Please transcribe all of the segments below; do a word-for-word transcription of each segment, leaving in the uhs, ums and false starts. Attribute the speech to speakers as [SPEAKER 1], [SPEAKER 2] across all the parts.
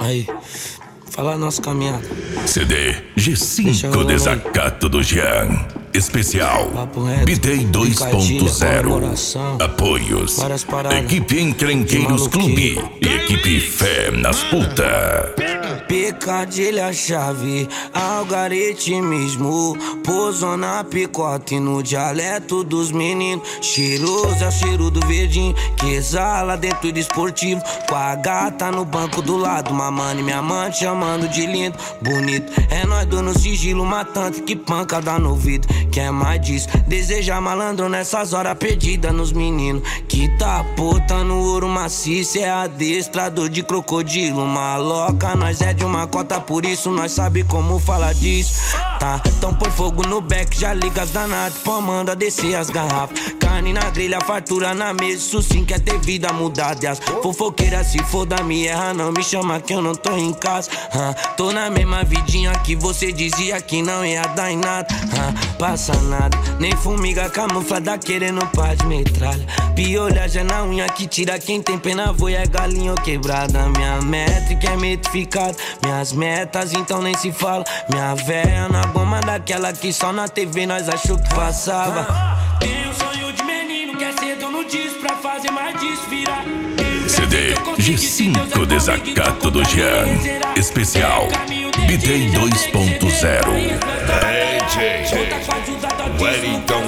[SPEAKER 1] Aí, fala a nossa caminhada.
[SPEAKER 2] C D G cinco Desacato do Jean. Especial B-Day dois ponto zero. Apoios Equipe Encrenqueiros Clube e Equipe Fé nas Puta.
[SPEAKER 1] Picadilha, chave, algoritmismo, pousou na picota e no dialeto dos meninos. Cheiroso é o cheiro do verdinho que exala dentro do esportivo. Com a gata no banco do lado, mamãe e minha amante chamando de lindo. Bonito, é nós dois no sigilo matante, que pancada no ouvido. Quer mais disso? Deseja malandro nessas horas perdidas nos meninos. Que tá puta no ouro maciço, é adestrador de crocodilo. Maloca, nós é de uma cota, por isso nós sabe como falar disso. Tá, então põe fogo no beck, já liga as danadas, pô, manda descer as garrafas. Carne na grelha, fartura na mesa, isso sim quer ter vida mudada. As fofoqueiras se foda, me erra, não me chama que eu não tô em casa. ah, Tô na mesma vidinha que você dizia que não ia dar em nada. ah, Passa nada, nem formiga camuflada querendo paz de metralha. Piolhagem na unha que tira quem tem pena, voia é galinha ou quebrada. Minha métrica é metrificada, minhas metas então nem se fala. Minha véia na goma daquela que só na T V nós achou que passava.
[SPEAKER 3] Tem um sonho de menino, quer ser dono disso pra fazer mais disso virar.
[SPEAKER 2] C D G cinco Desacato do Jean. Especial B-Day dois ponto zero.
[SPEAKER 4] D J Wellington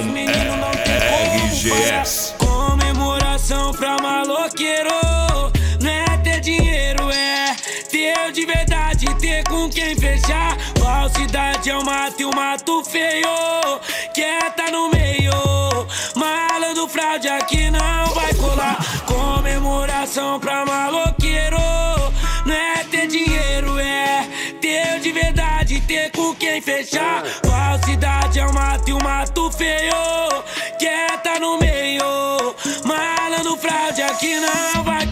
[SPEAKER 4] R G S.
[SPEAKER 3] Comemoração pra maloqueiro, não é ter dinheiro, é ter de verdade, ter com quem fechar. Falsidade é o mato e o mato feio, quer tá no meio. Malandro fraude aqui não vai colar. Comemoração pra maloqueiro, não é ter dinheiro, é ter de verdade, ter com quem fechar. Falsidade é o mato e o mato feio, quer tá no meio. Malandro fraude aqui não vai